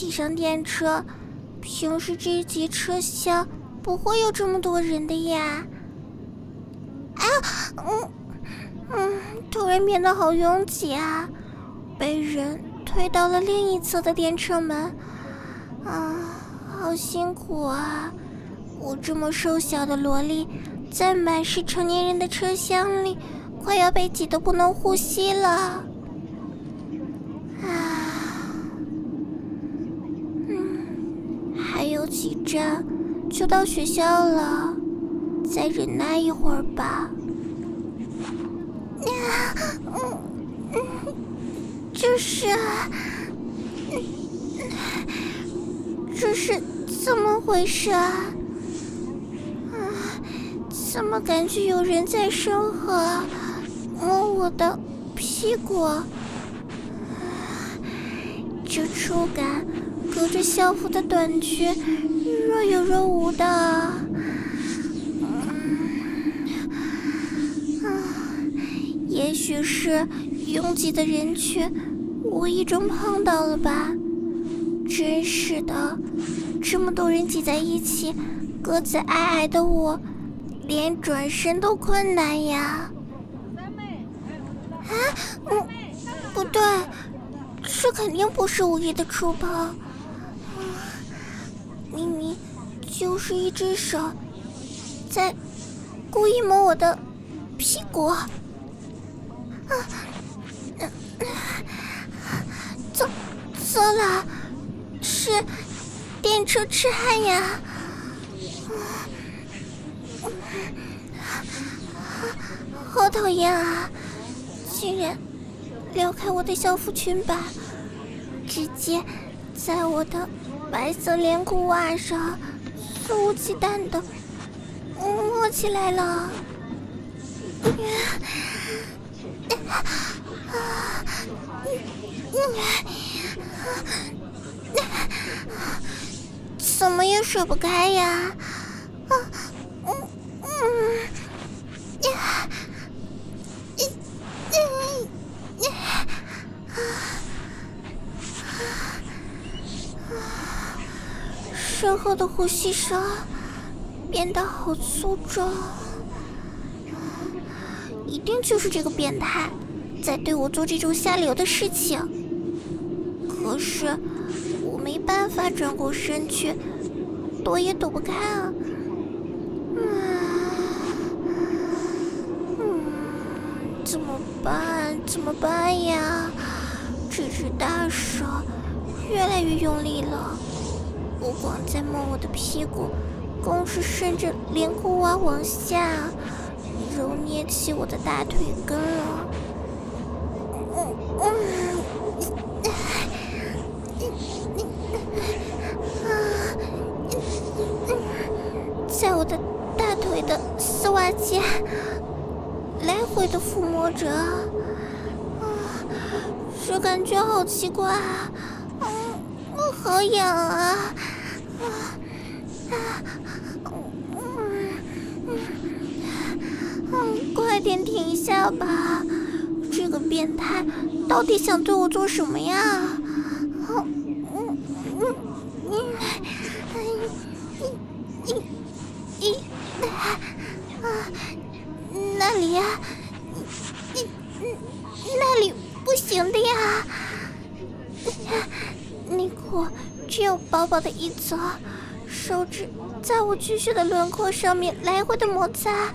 挤上电车，平时这一节车厢不会有这么多人的呀。突然变得好拥挤啊，被人推到了另一侧的电车门。好辛苦啊，我这么瘦小的萝莉，在满是成年人的车厢里，快要被挤得不能呼吸了。还有几站就到学校了，再忍耐一会儿吧。这是怎么回事啊？怎么感觉有人在身后摸我的屁股？这触感隔着校服的短裙若有若无的。也许是拥挤的人群无意中碰到了吧。真是的，这么多人挤在一起，个子矮矮的我连转身都困难呀。不对，这肯定不是无意的触碰，明明就是一只手在故意摸我的屁股。糟了，是电车痴汉呀！好讨厌啊！居然撩开我的校服裙摆，直接在我的白色连裤袜上肆无忌惮的摸起来了。怎么也甩不开呀！身后的呼吸声变得好粗重，一定就是这个变态在对我做这种下流的事情。可是我没办法转过身去，躲也躲不开啊！怎么办呀？这只大手越来越用力了，不光在摸我的屁股，更是顺着连裤袜往下揉捏起我的大腿根了。在我的大腿的丝袜间来回的抚摸着，这感觉好奇怪啊！好痒啊！快点停一下吧！这个变态到底想对我做什么呀？那里呀，那里不行的呀！内裤只有薄薄的一层，手指在我巨蟹的轮廓上面来回的摩擦。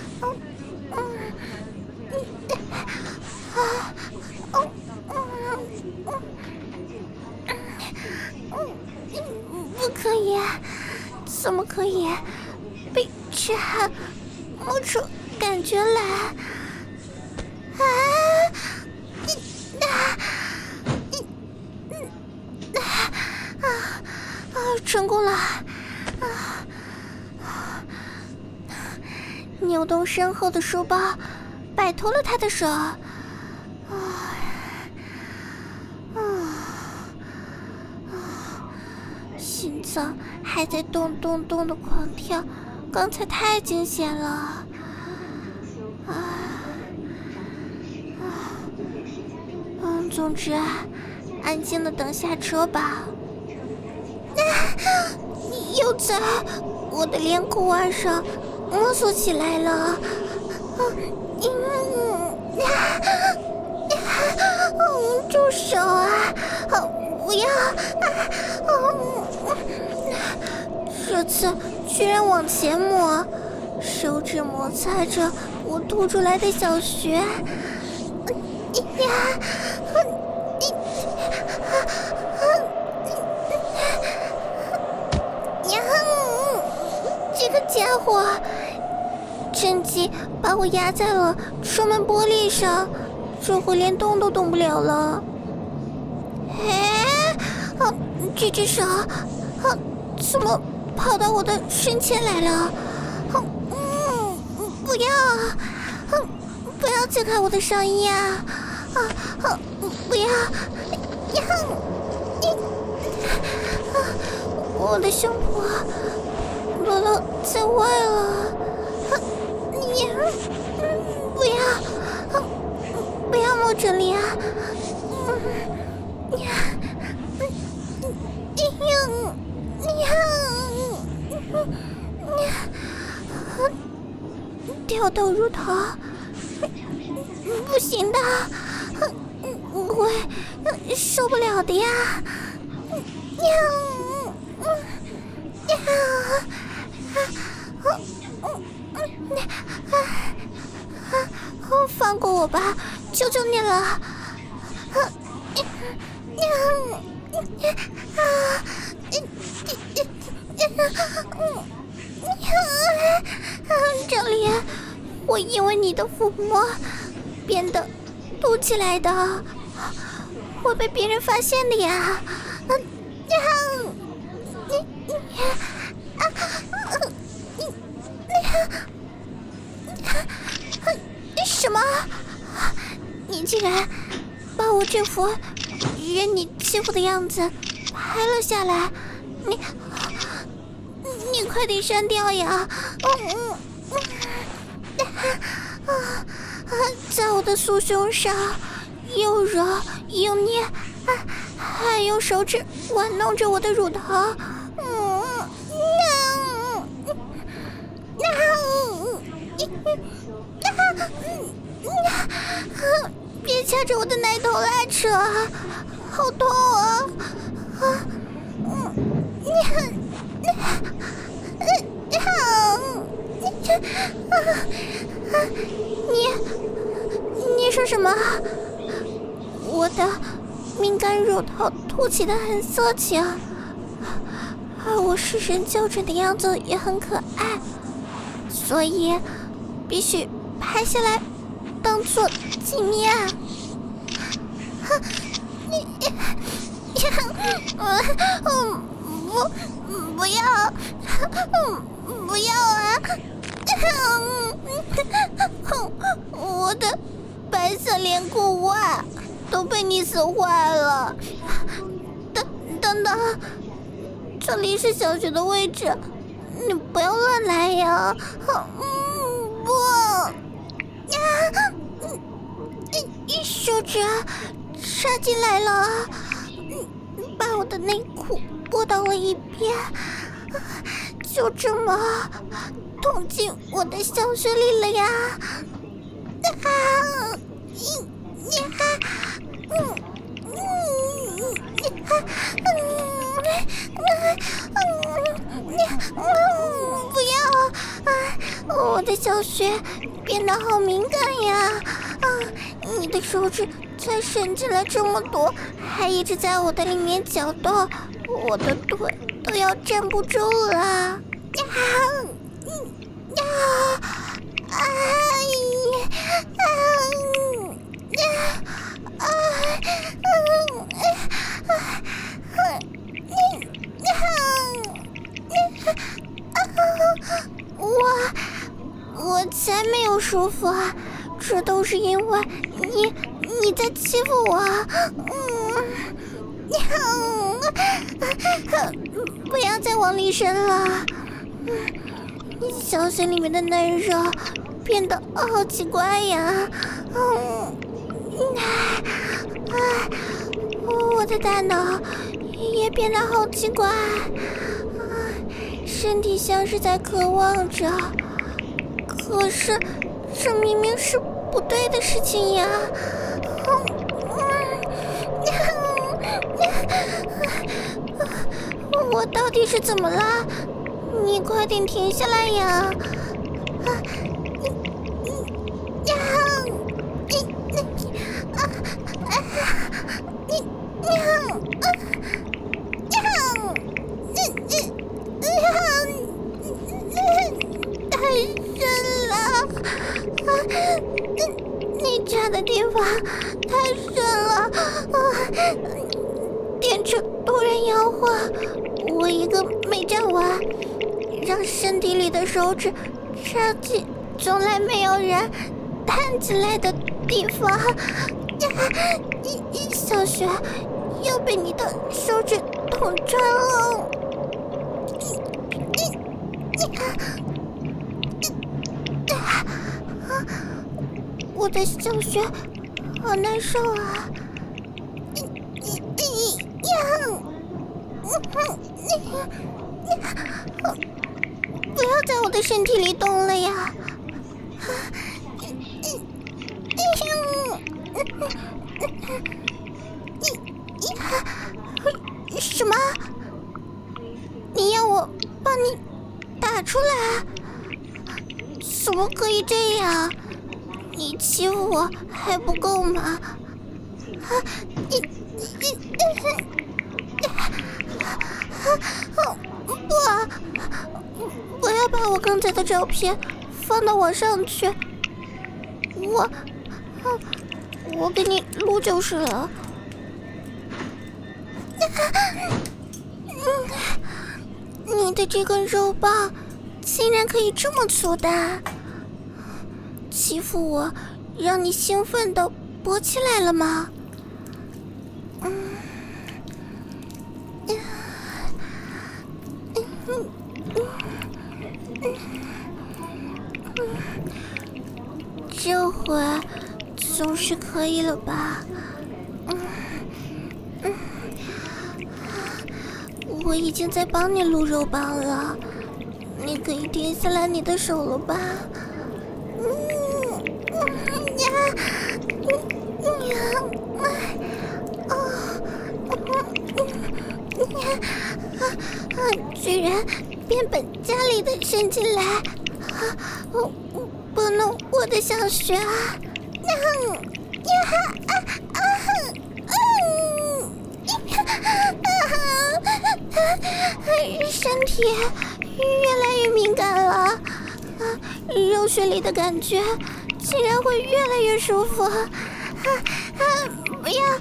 不可以，怎么可以被痴汉摸出感觉来？成功了！扭动身后的书包，摆脱了他的手。心脏还在咚咚咚的狂跳，刚才太惊险了。总之安静的等下车吧。 又在我的脸裤腕上摸索起来了。住手啊！不要！这次居然往前抹，手指摩擦着我凸出来的小穴。这个家伙趁机把我压在了车门玻璃上，这回连动都动不了了。这只手怎么跑到我的身前来了？不要！不要解开我的上衣啊！不要！我的胸脯裸露在外了！不要摸这里啊！掉头如逃，不行的，我会受不了的呀！放过我吧，求求你了！这里我因为你的抚摸变得凸起来的，会被别人发现的呀！什么？你竟然把我这副任你欺负的样子拍了下来！你快点删掉呀！在我的酥胸上又揉又捏，还用手指玩弄着我的乳头。别掐着我的奶头拉扯，好痛啊！你说什么？我的敏感乳头凸起的很色情，而我失神校准的样子也很可爱，所以必须拍下来当做纪念。不要！不要啊！我的白色连裤袜都被你撕坏了。等等，这里是小学的位置，你不要乱来呀！不！手指插进来了，把我的内裤拨到了一边，就这么捅进我的小穴里了呀！不要！我的小穴变得好敏感呀！你的手指才伸进来这么多，还一直在我的里面搅动，我的腿都要站不住了。我才没有舒服啊！这都是因为你在欺负我。不要再往里伸了。小穴里面的嫩肉变得好奇怪呀！我的大脑也变得好奇怪，身体像是在渴望着，可是这明明是不对的事情呀！我到底是怎么了？你快点停下来呀！太深了！你站的地方太深了！电车突然摇晃，我一个没站稳，让身体里的手指插进从来没有人探进来的地方。小雪又被你的手指捅穿了。我的小雪好难受啊！不要在我的身体里动了呀！什么？你要我帮你打出来？怎么可以这样？你欺负我还不够吗？不要把我刚才的照片放到网上去，我给你录就是了。你的这根肉棒竟然可以这么粗大，欺负我让你兴奋的勃起来了吗？这回总是可以了吧？我已经在帮你撸肉棒了，你可以停下来你的手了吧？居然变本加厉的伸进来，拨弄我的小穴啊！身体越来越敏感了，肉穴里的感觉竟然会越来越舒服。不要！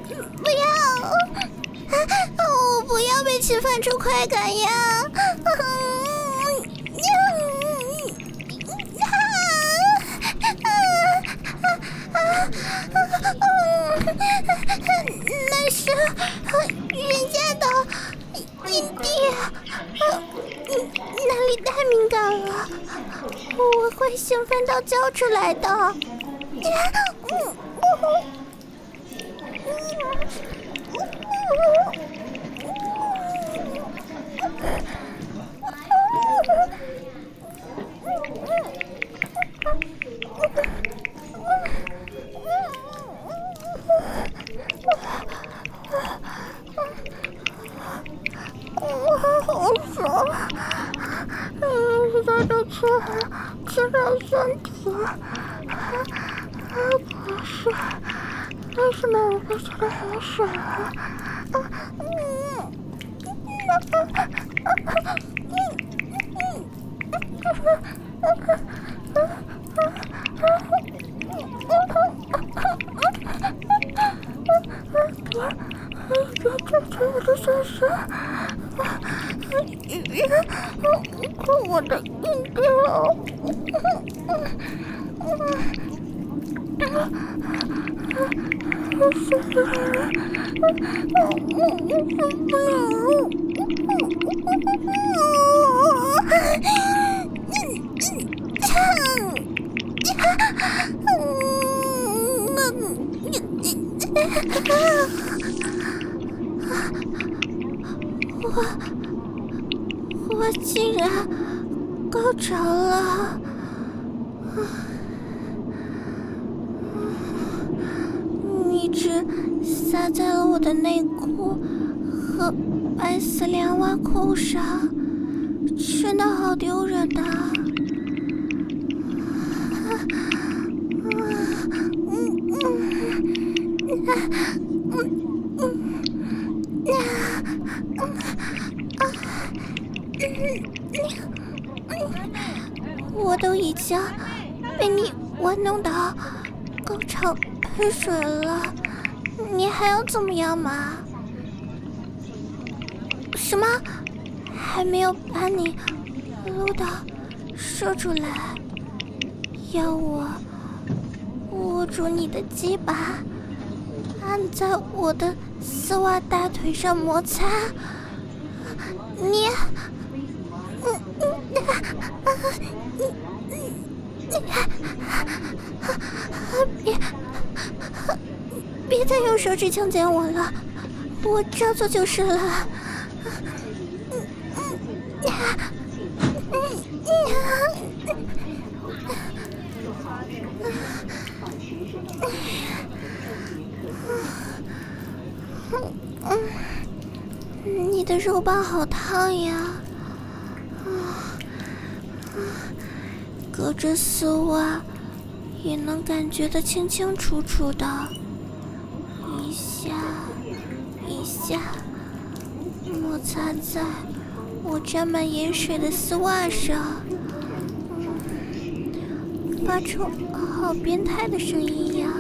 我不要被侵犯出快感呀！那是人家的阴蒂，那里太敏感了，我会兴奋到叫出来的。好爽！是在这侵犯身体，不是？为什么我会觉得好爽啊？这我的手手，我的阴蒂了。 高潮了。你只洒在了我的内裤和白丝连袜裤上，真的好丢人的。我都已经被你玩弄到高潮喷水了，你还要怎么样嘛？什么？还没有把你撸到射出来？要我握住你的鸡巴，按在我的丝袜大腿上摩擦？你别再用手指强奸我了，我照做就是了。你的肉棒好烫呀，隔着丝袜也能感觉得清清楚楚的，一下一下摩擦在我沾满盐水的丝袜上，发出好变态的声音呀。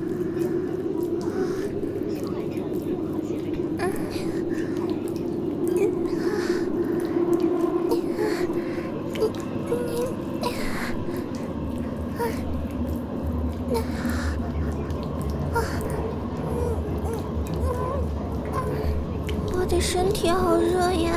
我的身体好热呀！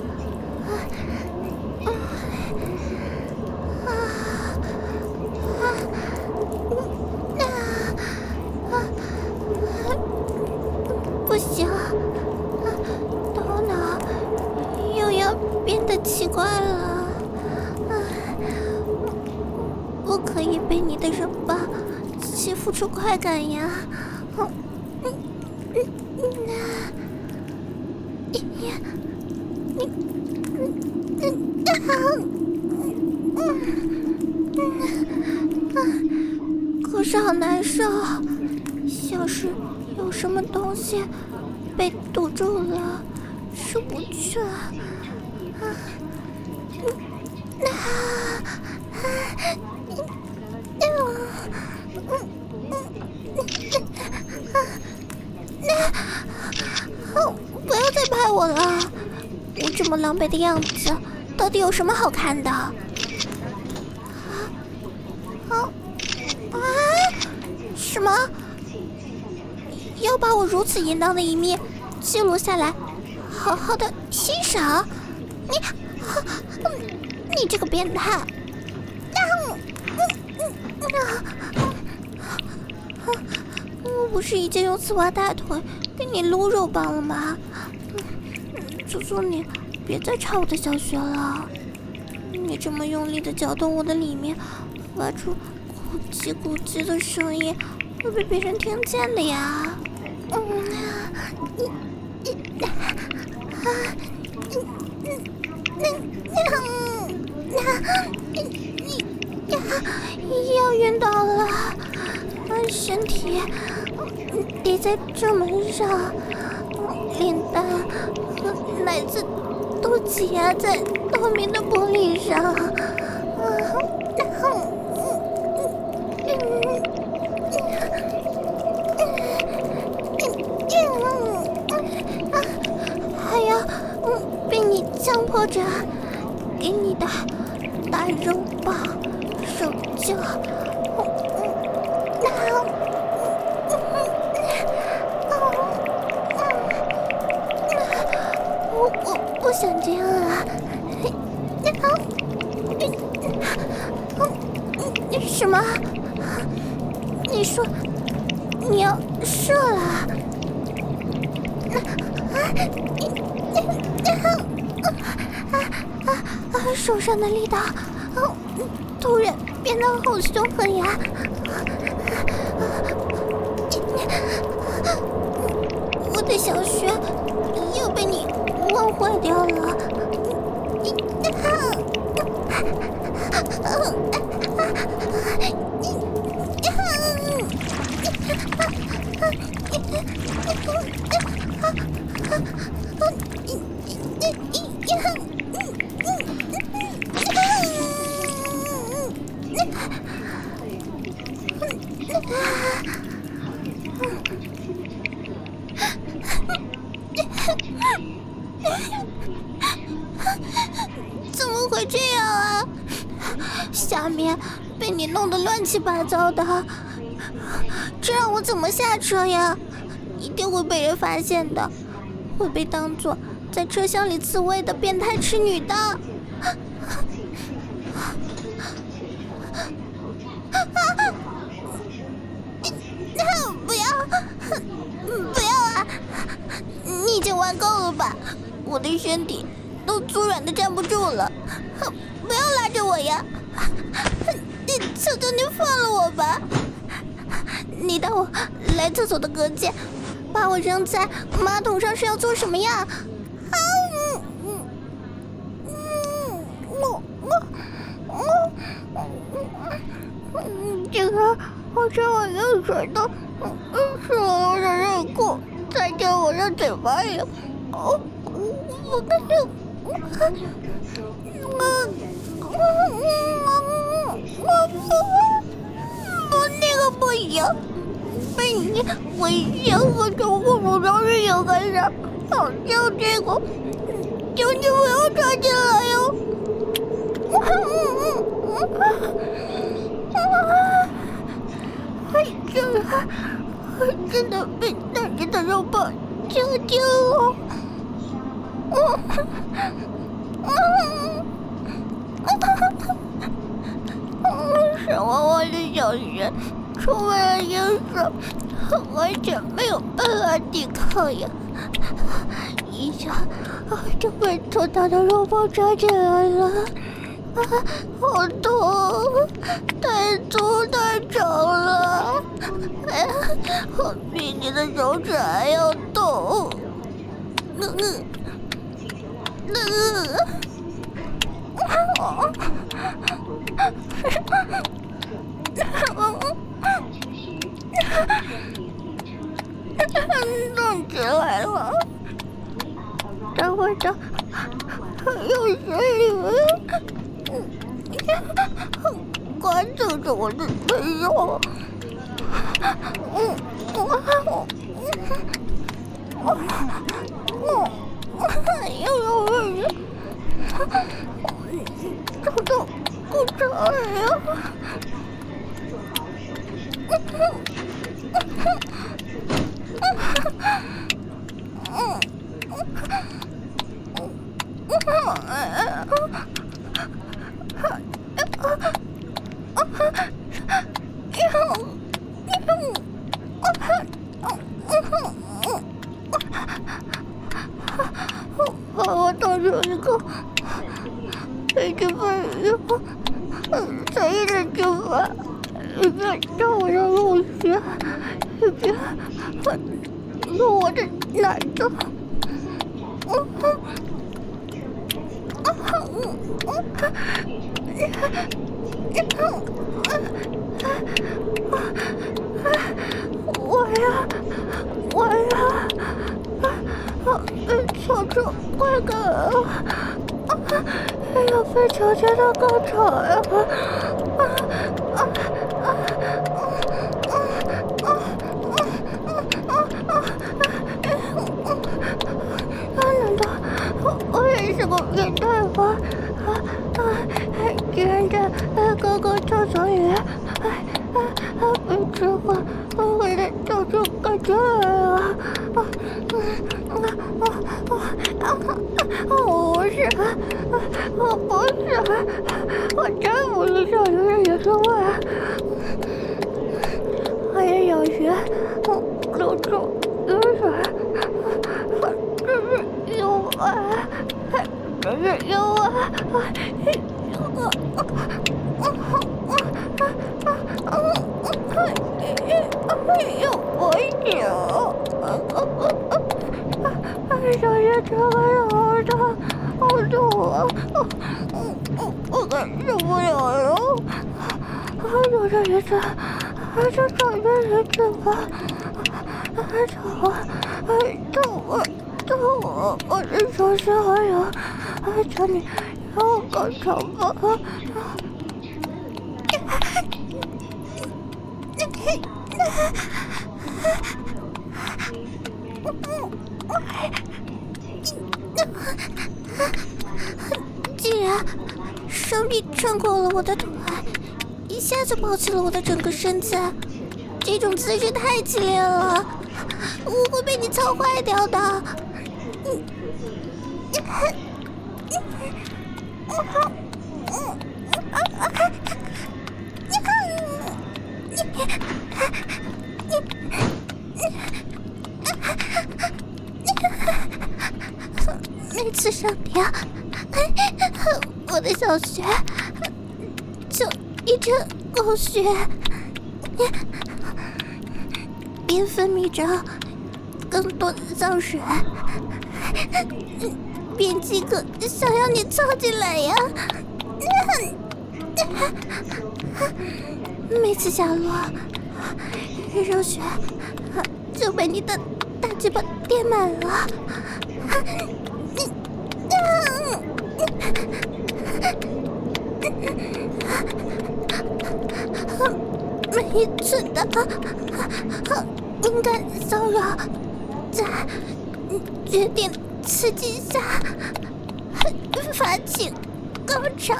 不行，头脑又要变得奇怪了。不可以被你的肉棒欺负出快感呀！可是好难受，像是有什么东西被堵住了，出不去。不要再拍我了！我这么狼狈的样子，到底有什么好看的？什么？要把我如此淫荡的一面记录下来，好好的欣赏？你这个变态！我不是已经用丝袜大腿给你撸肉棒了吗？求求你别再吵我的小穴了！你这么用力的搅动我的里面，发出咕叽咕叽的声音，会被别人听见的呀！你要晕倒了，身体抵在正门上，脸蛋和奶子都挤压在透明的玻璃上。还要被你强迫着给你的大肉棒受教。我不想这样了。什么？你说你要射了？ 手上的力道，突然变得好凶狠呀！我的小穴又被你玩坏掉了。怎么会这样啊？下面被你弄得乱七八糟的，这让我怎么下车呀？一定会被人发现的，会被当作在车厢里自慰的变态痴女的。不要啊！你已经玩够了吧？我的身体都粗软的站不住了，不要拉着我呀！求求你放了我吧！你当我来厕所的隔间，把我扔在马桶上是要做什么呀？这个好像我用水的是我的内裤再进我的嘴巴里，我的那个不行，被你猥亵和仇恨不着是有个事，好像这个，求你不要插进来哟！真的被大人的肉棒强奸了！水汪汪的小穴充满了阴湿，完全没有办法抵抗呀！一下就被粗大的肉棒插进来了，好痛！太粗太长了，比你的手指还要痛。动起来了，待会的有水里刮蹭着我的腿肉，又有味儿，这不长呀！把我当成一个被这份人随意的惩罚，一边让我让入学，一边用我的奶子。我呀，小猪快感啊！要被强奸到高潮呀！难道我也是个变态吗？居然在公共厕所里被吃过混混的叫出感觉来了！我不是，我真不是少女的野兽啊！我也有学，露出雨水，这是有爱， 有我，有我有，小叶这个好痛，好痛啊！我快受不了了，有这一次，就找个人怎么？痛啊！我的手心还有，求你让我高潮吧！竟然上臂穿过了我的腿，一下子抱起了我的整个身子，这种姿势太激烈了，我会被你操坏掉的。每次上吊，我的小穴就一阵狗血，边分泌着更多的脏水，边饥渴想要你凑进来呀！每次下落，肉血就被你的大嘴巴垫满了。每一寸的敏感骚扰，在决定刺激下发起高潮。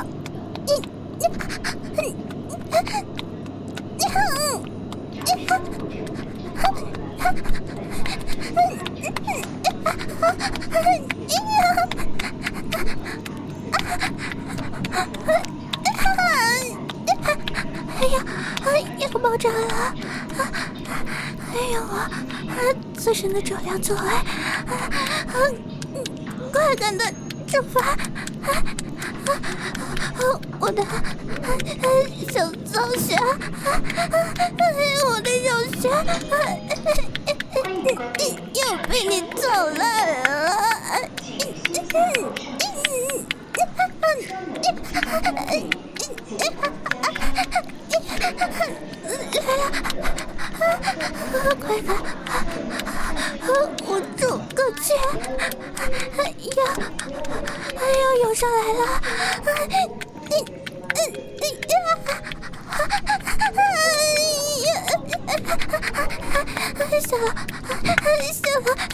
要爆炸了！哎呦我自身的重量作为快感的惩罚，我的小脏穴，我的小穴又被你捣烂了。快看，无助个缺，要涌上来了！行了，行了。